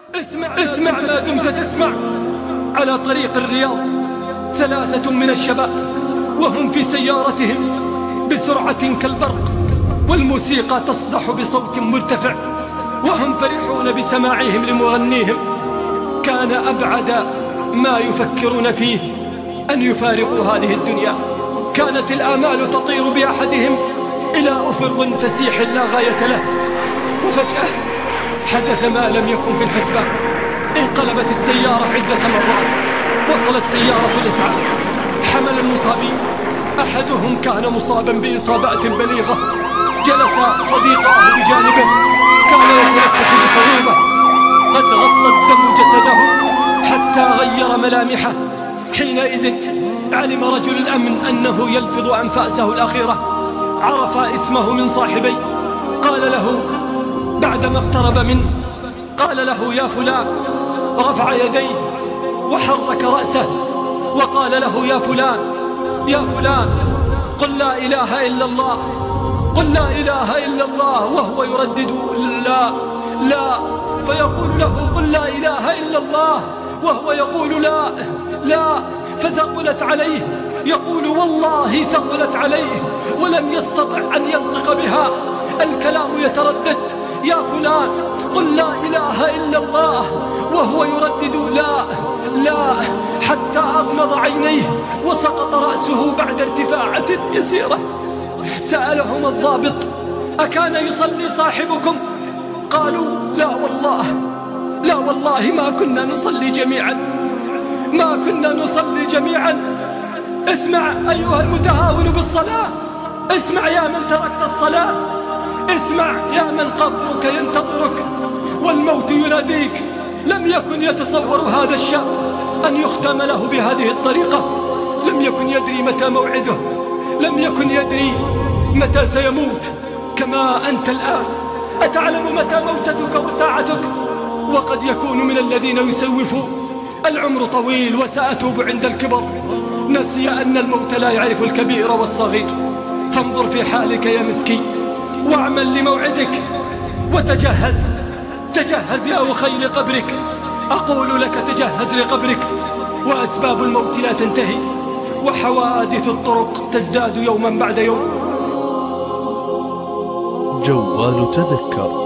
اسمع ما دمت تسمع. على طريق الرياض 3 من الشباب وهم في سيارتهم بسرعة كالبرق، والموسيقى تصدح بصوت مرتفع، وهم فرحون بسماعهم لمغنيهم. كان أبعد ما يفكرون فيه أن يفارقوا هذه الدنيا. كانت الآمال تطير بأحدهم إلى أفق فسيح لا غاية له، وفجأة حدث ما لم يكن في الحسبان. انقلبت السيارة عدة مرات. وصلت سيارة الإسعاف، حمل المصابين. أحدهم كان مصابا بإصابات بليغة. جلس صديقه بجانبه، كان يتنفس بصعوبة، قد غطى الدم جسده حتى غير ملامحه. حينئذ علم رجل الأمن أنه يلفظ أنفاسه الأخيرة. عرف اسمه من صاحبيه، قال له بعدما اقترب منه، قال له يا فلان. رفع يديه وحرك رأسه وقال له يا فلان يا فلان، قل لا إله إلا الله، قل لا إله إلا الله، وهو يردد لا لا، فيقول له قل لا إله إلا الله، وهو يقول لا لا، فثقلت عليه. يقول والله ثقلت عليه ولم يستطع أن ينطق بها. الكلام يتردد، يا فلان قل لا إله إلا الله، وهو يردد لا لا، حتى أغمض عينيه وسقط رأسه بعد ارتفاعة يسيرة. سألهم الضابط أكان يصلي صاحبكم؟ قالوا لا والله، لا والله ما كنا نصلي جميعا، ما كنا نصلي جميعا. اسمع أيها المتهاون بالصلاة، اسمع يا من تركت الصلاة، اسمع يا من قبرك ينتظرك والموت يناديك. لم يكن يتصور هذا الشاب أن يختم له بهذه الطريقة. لم يكن يدري متى موعده، لم يكن يدري متى سيموت. كما أنت الآن أتعلم متى موتتك وساعتك؟ وقد يكون من الذين يسوفون العمر طويل وسأتوب عند الكبر. نسي أن الموت لا يعرف الكبير والصغير. فانظر في حالك يا مسكين، واعمل لموعدك، وتجهز، تجهز يا أخي لقبرك. أقول لك تجهز لقبرك، وأسباب الموت لا تنتهي، وحوادث الطرق تزداد يوما بعد يوم. جوال تذكر.